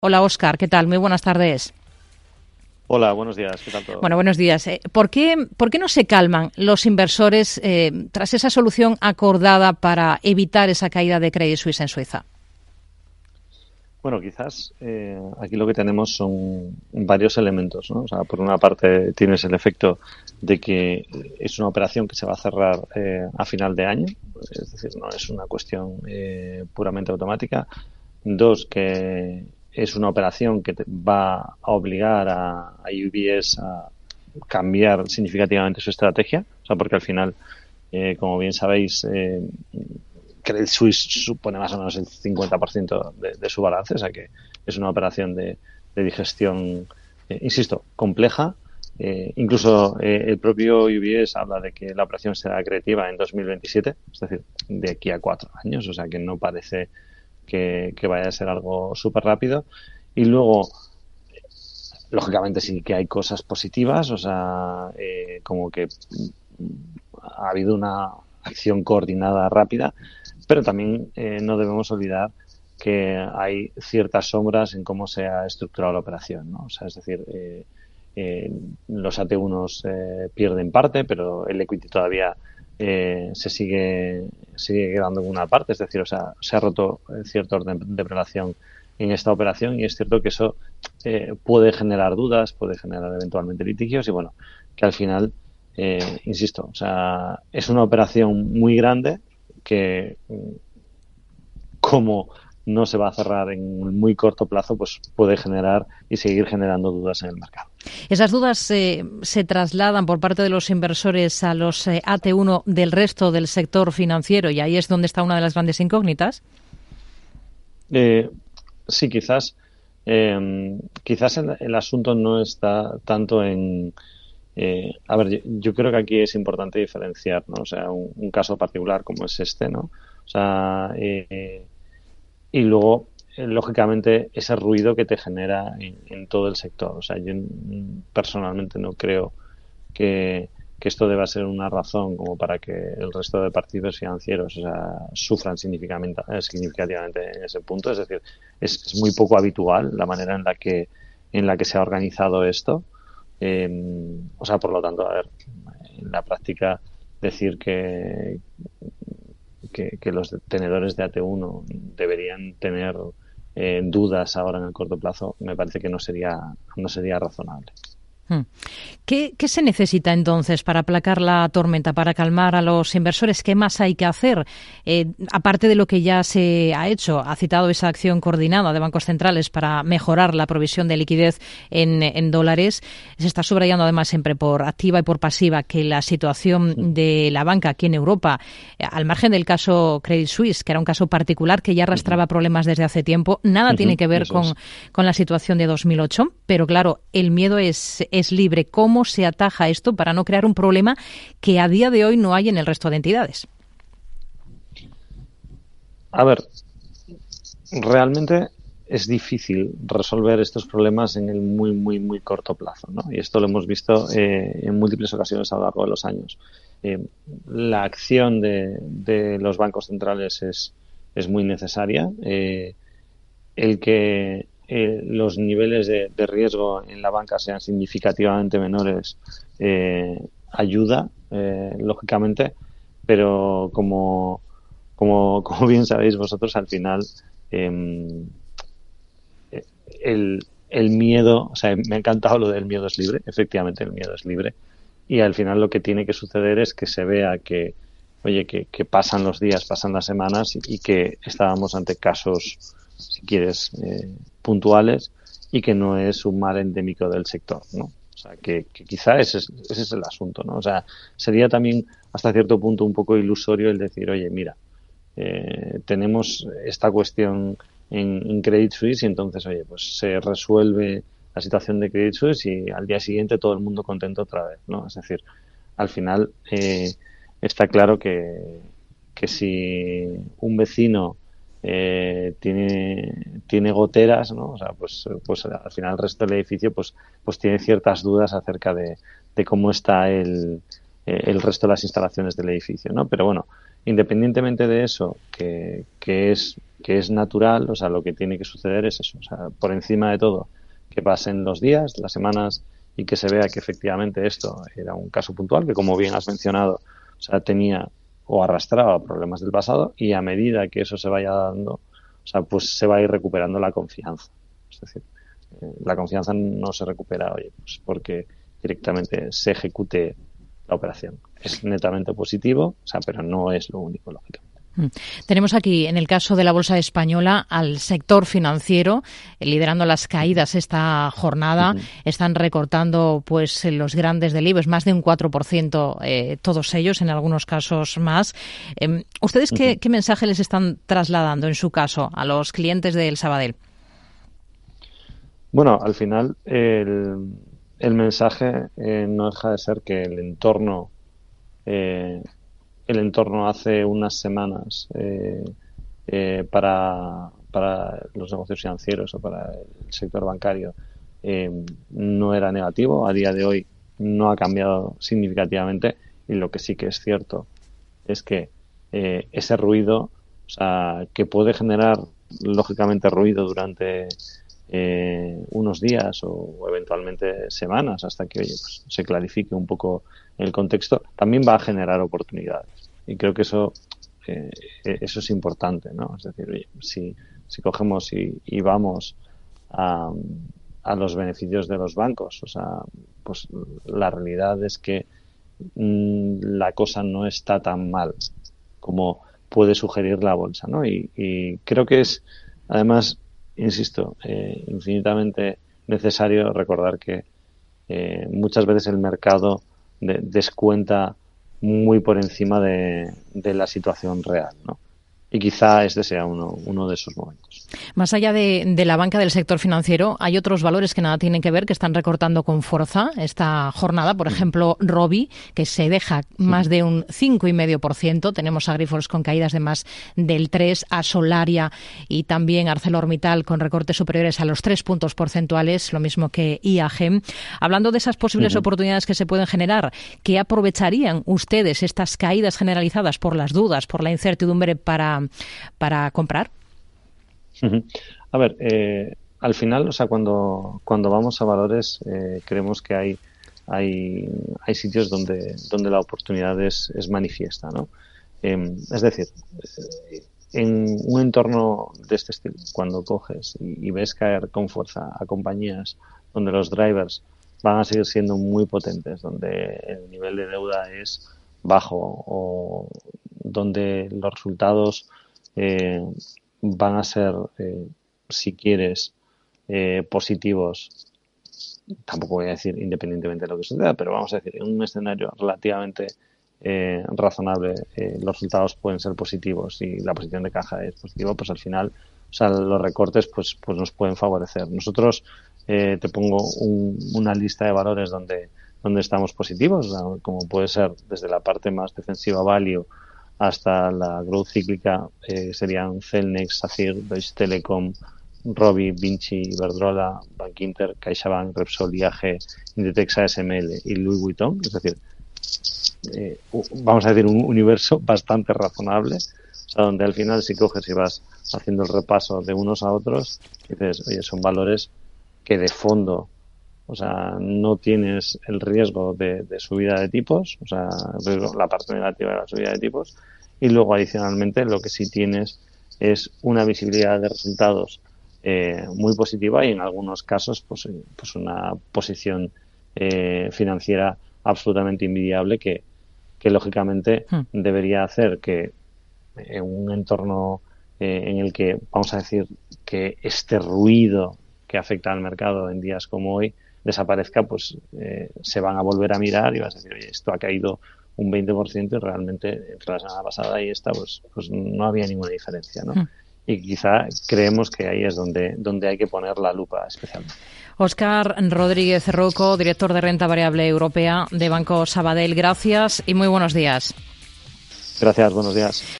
Hola, Óscar, ¿qué tal? Muy buenas tardes. Hola, buenos días. ¿Qué tal todo? Bueno, buenos días. ¿Por qué no se calman los inversores tras esa solución acordada para evitar esa caída de Credit Suisse en Suiza? Bueno, quizás aquí lo que tenemos son varios elementos, ¿no? O sea, por una parte tienes el efecto de que es una operación que se va a cerrar a final de año, es decir, no es una cuestión puramente automática. Dos, que es una operación que va a obligar a UBS a cambiar significativamente su estrategia, o sea, porque al final, como bien sabéis, Credit Suisse supone más o menos el 50% de su balance, o sea que es una operación de digestión, insisto, compleja. Incluso el propio UBS habla de que la operación será creativa en 2027, es decir, de aquí a 4 años, o sea que no parece que vaya a ser algo súper rápido. Y luego, lógicamente sí que hay cosas positivas, o sea, como que ha habido una acción coordinada rápida, pero también no debemos olvidar que hay ciertas sombras en cómo se ha estructurado la operación, ¿no? O sea, es decir, los AT1s pierden parte, pero el equity todavía se sigue quedando con una parte, es decir, o sea, se ha roto cierto orden de relación en esta operación y es cierto que eso puede generar dudas, puede generar eventualmente litigios y bueno, que al final, insisto, o sea, es una operación muy grande que como no se va a cerrar en un muy corto plazo, pues puede generar y seguir generando dudas en el mercado. Esas dudas se trasladan por parte de los inversores a los AT1 del resto del sector financiero y ahí es donde está una de las grandes incógnitas. Sí, quizás el asunto no está tanto en... a ver, yo creo que aquí es importante diferenciar, ¿no? O sea, un caso particular como es este, ¿no? O sea, y luego, lógicamente, ese ruido que te genera en todo el sector. O sea, yo personalmente no creo que esto deba ser una razón como para que el resto de partidos financieros, o sea, sufran significativamente en ese punto. Es decir, es muy poco habitual la manera en la que se ha organizado esto. O sea, por lo tanto, a ver, en la práctica decir que los tenedores de AT1 deberían tener dudas ahora en el corto plazo, me parece que no sería razonable. ¿Qué se necesita entonces para aplacar la tormenta, para calmar a los inversores? ¿Qué más hay que hacer? Aparte de lo que ya se ha hecho, ha citado esa acción coordinada de bancos centrales para mejorar la provisión de liquidez en dólares. Se está subrayando además siempre por activa y por pasiva que la situación de la banca aquí en Europa, al margen del caso Credit Suisse, que era un caso particular que ya arrastraba problemas desde hace tiempo, nada tiene que ver con la situación de 2008, pero claro, el miedo es libre. ¿Cómo se ataja esto para no crear un problema que a día de hoy no hay en el resto de entidades? A ver, realmente es difícil resolver estos problemas en el muy, muy, muy corto plazo, ¿no? Y esto lo hemos visto en múltiples ocasiones a lo largo de los años. La acción de los bancos centrales es muy necesaria. El que los niveles de riesgo en la banca sean significativamente menores ayuda, lógicamente, pero como bien sabéis vosotros, al final el miedo, o sea, me ha encantado lo del miedo es libre, efectivamente el miedo es libre, y al final lo que tiene que suceder es que se vea que, oye, que pasan los días, pasan las semanas y que estábamos ante casos, si quieres, puntuales y que no es un mal endémico del sector, ¿no? O sea, que quizá ese es el asunto, ¿no? O sea, sería también hasta cierto punto un poco ilusorio el decir, oye, mira, tenemos esta cuestión en Credit Suisse y entonces, oye, pues se resuelve la situación de Credit Suisse y al día siguiente todo el mundo contento otra vez, ¿no? Es decir, al final está claro que si un vecino tiene goteras, ¿no? O sea, pues al final el resto del edificio pues tiene ciertas dudas acerca de cómo está el resto de las instalaciones del edificio, ¿no? Pero bueno, independientemente de eso, que es natural, o sea, lo que tiene que suceder es eso, o sea, por encima de todo, que pasen los días, las semanas y que se vea que efectivamente esto era un caso puntual, que como bien has mencionado, o sea, tenía o arrastraba problemas del pasado, y a medida que eso se vaya dando, o sea, pues se va a ir recuperando la confianza. Es decir, la confianza no se recupera, oye, pues porque directamente se ejecute la operación. Es netamente positivo, o sea, pero no es lo único, lógicamente. Tenemos aquí, en el caso de la Bolsa Española, al sector financiero liderando las caídas esta jornada. Están recortando pues los grandes del IBEX, más de un 4%, todos ellos, en algunos casos más. ¿Ustedes qué mensaje les están trasladando, en su caso, a los clientes del Sabadell? Bueno, al final el mensaje no deja de ser que el entorno hace unas semanas para los negocios financieros o para el sector bancario no era negativo. A día de hoy no ha cambiado significativamente, y lo que sí que es cierto es que ese ruido, o sea, que puede generar lógicamente ruido durante unos días o eventualmente semanas hasta que pues, se clarifique un poco el contexto, también va a generar oportunidades. Y creo que eso es importante, ¿no? Es decir, oye, si cogemos y vamos a los beneficios de los bancos, o sea, pues la realidad es que la cosa no está tan mal como puede sugerir la bolsa, ¿no? Y creo que es, además, insisto, infinitamente necesario recordar que muchas veces el mercado descuenta muy por encima de la situación real, ¿no? Y quizá este sea uno de esos momentos. Más allá de la banca del sector financiero, hay otros valores que nada tienen que ver, que están recortando con fuerza esta jornada. Por ejemplo, Robi, que se deja más de un 5,5%. Tenemos a Grifols con caídas de más del 3%, a Solaria y también ArcelorMittal con recortes superiores a los 3 puntos porcentuales, lo mismo que IAG. Hablando de esas posibles oportunidades que se pueden generar, ¿qué aprovecharían ustedes estas caídas generalizadas por las dudas, por la incertidumbre para comprar? A ver, al final, o sea, cuando vamos a valores, creemos que hay sitios donde la oportunidad es manifiesta, ¿no? Es decir, en un entorno de este estilo, cuando coges y ves caer con fuerza a compañías donde los drivers van a seguir siendo muy potentes, donde el nivel de deuda es bajo o donde los resultados van a ser, si quieres, positivos, tampoco voy a decir independientemente de lo que suceda, pero vamos a decir, en un escenario relativamente razonable, los resultados pueden ser positivos y la posición de caja es positiva, pues al final, o sea, los recortes pues nos pueden favorecer. Nosotros te pongo una lista de valores donde estamos positivos, o sea, como puede ser desde la parte más defensiva value hasta la growth cíclica, serían Celnex, Sacyr, Deutsche Telekom, Robi, Vinci, Iberdrola, Bankinter, CaixaBank, Repsol, IAG, Inditex, ASML y Louis Vuitton. Es decir, vamos a decir un universo bastante razonable, o sea, donde al final si coges y vas haciendo el repaso de unos a otros, dices, oye, son valores que de fondo, o sea, no tienes el riesgo de subida de tipos, o sea, la parte negativa de la subida de tipos, y luego adicionalmente lo que sí tienes es una visibilidad de resultados muy positiva y en algunos casos pues una posición financiera absolutamente envidiable que lógicamente debería hacer que en un entorno en el que, vamos a decir, que este ruido que afecta al mercado en días como hoy desaparezca, pues se van a volver a mirar y vas a decir, oye, esto ha caído un 20% y realmente entre la semana pasada y esta pues no había ninguna diferencia, ¿no? Y quizá creemos que ahí es donde hay que poner la lupa especialmente. Óscar Rodríguez Roco, director de Renta Variable Europea de Banco Sabadell, gracias y muy buenos días. Gracias, buenos días.